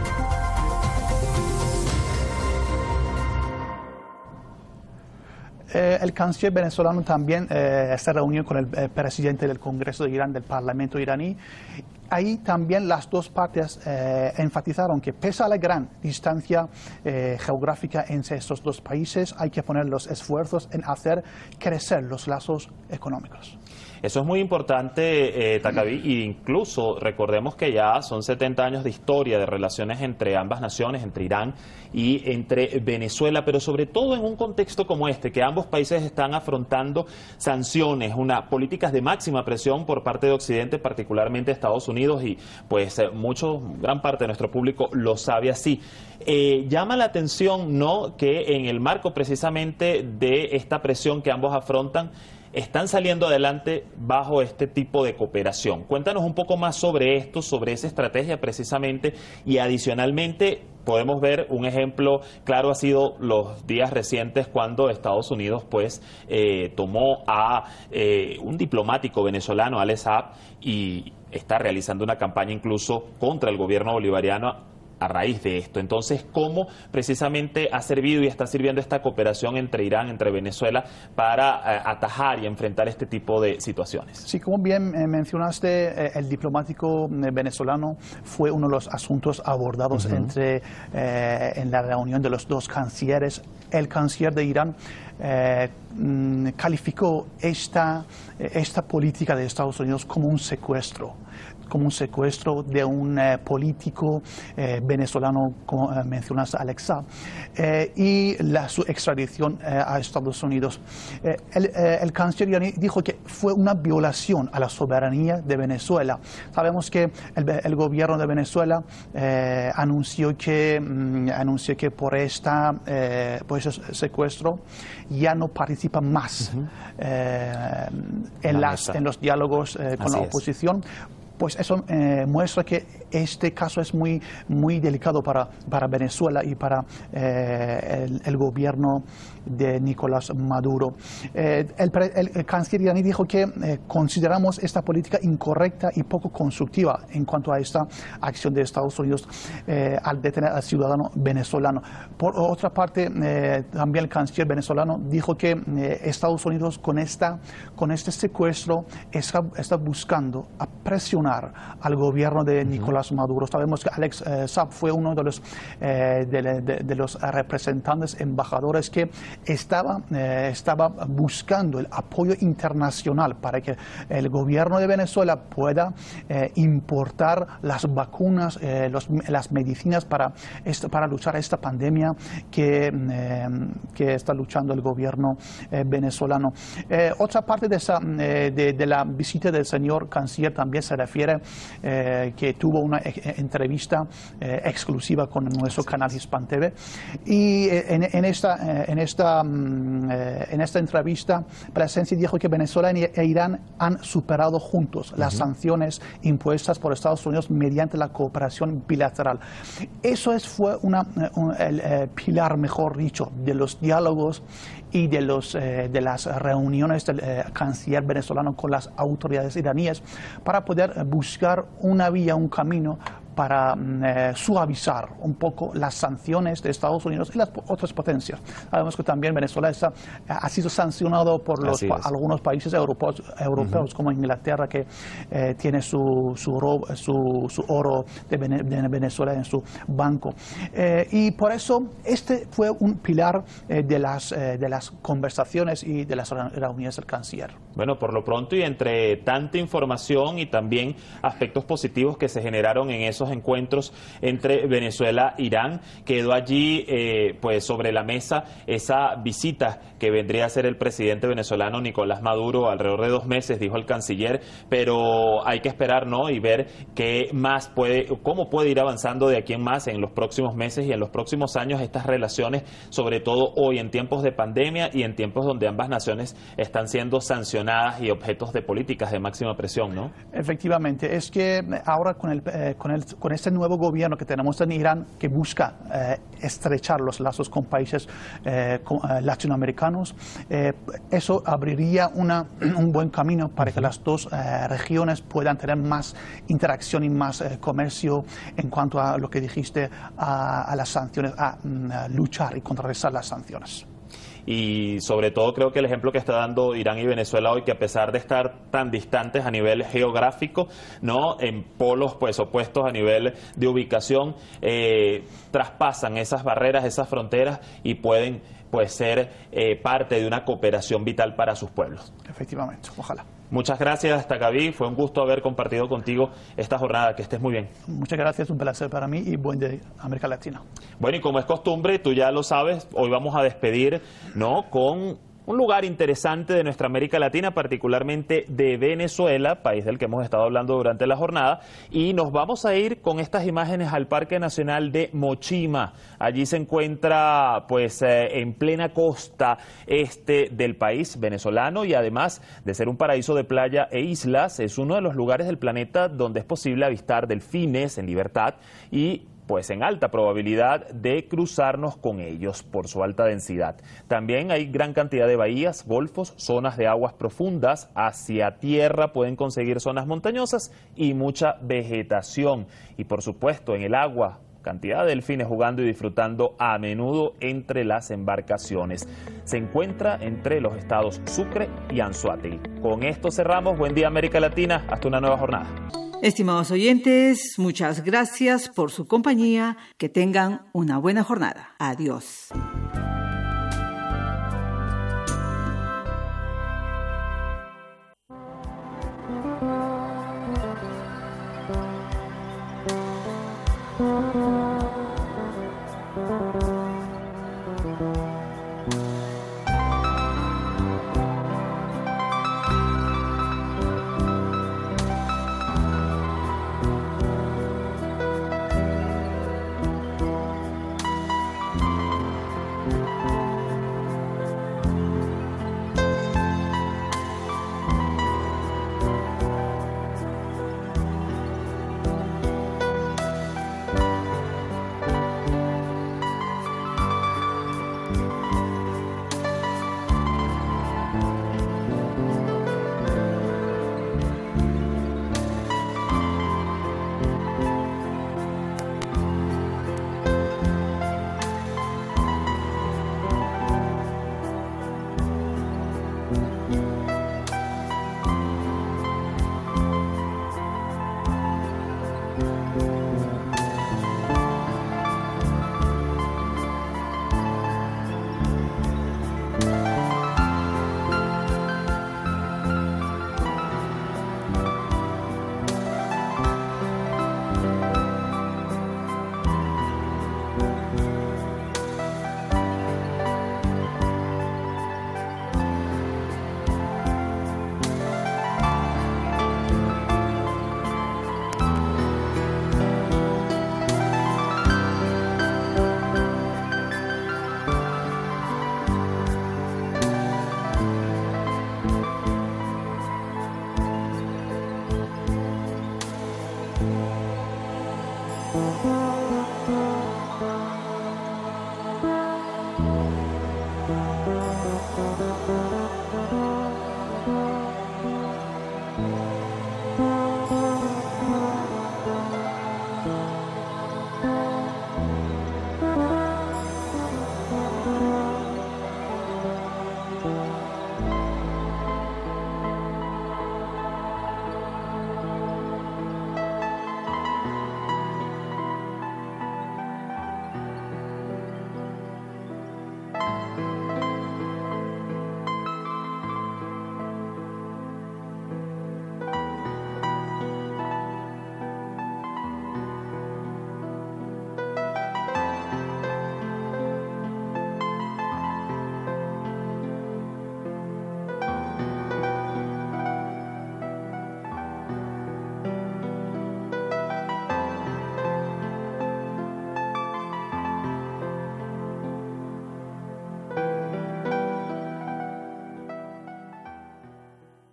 Eh, el canciller venezolano también eh, se reunió con el eh, presidente del Congreso de Irán, del Parlamento iraní. Ahí también las dos partes eh, enfatizaron que pese a la gran distancia eh, geográfica entre estos dos países, hay que poner los esfuerzos en hacer crecer los lazos económicos. Eso es muy importante, eh, Takaví, e incluso recordemos que ya son setenta años de historia de relaciones entre ambas naciones, entre Irán y entre Venezuela, pero sobre todo en un contexto como este, que ambos países están afrontando sanciones, una políticas de máxima presión por parte de Occidente, particularmente Estados Unidos, y pues eh, mucho, gran parte de nuestro público lo sabe así. Eh, llama la atención, ¿no?, que en el marco precisamente de esta presión que ambos afrontan, están saliendo adelante bajo este tipo de cooperación. Cuéntanos un poco más sobre esto, sobre esa estrategia precisamente, y adicionalmente podemos ver un ejemplo claro, ha sido los días recientes cuando Estados Unidos pues eh, tomó a eh, un diplomático venezolano, Alex Saab, y está realizando una campaña incluso contra el gobierno bolivariano a raíz de esto. Entonces, ¿cómo precisamente ha servido y está sirviendo esta cooperación entre Irán, entre Venezuela, para eh, atajar y enfrentar este tipo de situaciones? Sí, como bien eh, mencionaste, eh, el diplomático eh, venezolano fue uno de los asuntos abordados uh-huh. entre eh, en la reunión de los dos cancilleres. El canciller de Irán eh, mm, calificó esta, eh, esta política de Estados Unidos como un secuestro. como un secuestro de un eh, político eh, venezolano, como eh, mencionaste, Alex Saab, eh, y la, su extradición eh, a Estados Unidos. Eh, el, eh, el canciller iraní dijo que fue una violación a la soberanía de Venezuela. Sabemos que el, el gobierno de Venezuela eh, anunció, que, mm, anunció que por, esta, eh, por ese secuestro ya no participa más uh-huh. eh, en, las, en los diálogos eh, con Así la oposición. Es. Pues eso eh, muestra que este caso es muy, muy delicado para, para Venezuela y para eh, el, el gobierno de Nicolás Maduro. Eh, el, el, el canciller iraní dijo que eh, consideramos esta política incorrecta y poco constructiva en cuanto a esta acción de Estados Unidos eh, al detener al ciudadano venezolano. Por otra parte, eh, también el canciller venezolano dijo que eh, Estados Unidos con, esta, con este secuestro está, está buscando a presionar al gobierno de Nicolás Maduro. Sabemos que Alex eh, Saab fue uno de los, eh, de, de, de los representantes, embajadores que estaba, eh, estaba buscando el apoyo internacional para que el gobierno de Venezuela pueda eh, importar las vacunas, eh, los, las medicinas para, esta, para luchar a esta pandemia que, eh, que está luchando el gobierno eh, venezolano. Eh, otra parte de, esa, eh, de, de la visita del señor canciller también se refiere Eh, que tuvo una eh, entrevista eh, exclusiva con nuestro canal Hispan T V y eh, en, en, esta, eh, en, esta, mm, eh, en esta entrevista Plasencia dijo que Venezuela e Irán han superado juntos las uh-huh. sanciones impuestas por Estados Unidos mediante la cooperación bilateral. Eso es, fue una, un, el eh, pilar, mejor dicho, de los diálogos y de, los, eh, de las reuniones del eh, canciller venezolano con las autoridades iraníes para poder eh, buscar una vía, un camino para eh, suavizar un poco las sanciones de Estados Unidos y las otras potencias. Sabemos que también Venezuela está, ha sido sancionado por los, pa, algunos países europeos, europeos uh-huh. como Inglaterra, que eh, tiene su, su, oro, su, su oro de, Bene, de Venezuela en su banco. Eh, y por eso este fue un pilar eh, de, las, eh, de las conversaciones y de las reuniones del canciller. Bueno, por lo pronto y entre tanta información y también aspectos positivos que se generaron en esos estos encuentros entre Venezuela e Irán. Quedó allí eh, pues sobre la mesa esa visita que vendría a ser el presidente venezolano Nicolás Maduro alrededor de dos meses, dijo el canciller, pero hay que esperar, ¿no? Y ver qué más puede, cómo puede ir avanzando de aquí en más en los próximos meses y en los próximos años estas relaciones, sobre todo hoy en tiempos de pandemia y en tiempos donde ambas naciones están siendo sancionadas y objetos de políticas de máxima presión, ¿no? Efectivamente, es que ahora con, el, eh, con, el, con este nuevo gobierno que tenemos en Irán, que busca eh, estrechar los lazos con países eh, con, eh, latinoamericanos, Eh, eso abriría una, un buen camino para que las dos eh, regiones puedan tener más interacción y más eh, comercio en cuanto a lo que dijiste, a, a las sanciones, a, a luchar y contrarrestar las sanciones. Y sobre todo creo que el ejemplo que está dando Irán y Venezuela hoy, que a pesar de estar tan distantes a nivel geográfico, no en polos pues opuestos a nivel de ubicación, eh, traspasan esas barreras, esas fronteras y pueden pues ser eh, parte de una cooperación vital para sus pueblos. Efectivamente, ojalá. Muchas gracias, Tagaví. Fue un gusto haber compartido contigo esta jornada. Que estés muy bien. Muchas gracias, un placer para mí y buen día América Latina. Bueno, y como es costumbre, tú ya lo sabes, hoy vamos a despedir, ¿no?, con un lugar interesante de nuestra América Latina, particularmente de Venezuela, país del que hemos estado hablando durante la jornada, y nos vamos a ir con estas imágenes al Parque Nacional de Mochima. Allí se encuentra pues eh, en plena costa este del país venezolano, y además de ser un paraíso de playa e islas, es uno de los lugares del planeta donde es posible avistar delfines en libertad y pues en alta probabilidad de cruzarnos con ellos por su alta densidad. También hay gran cantidad de bahías, golfos, zonas de aguas profundas, hacia tierra pueden conseguir zonas montañosas y mucha vegetación. Y por supuesto en el agua, cantidad de delfines jugando y disfrutando a menudo entre las embarcaciones. Se encuentra entre los estados Sucre y Anzoátegui. Con esto cerramos. Buen día América Latina, hasta una nueva jornada. Estimados oyentes, muchas gracias por su compañía. Que tengan una buena jornada. Adiós.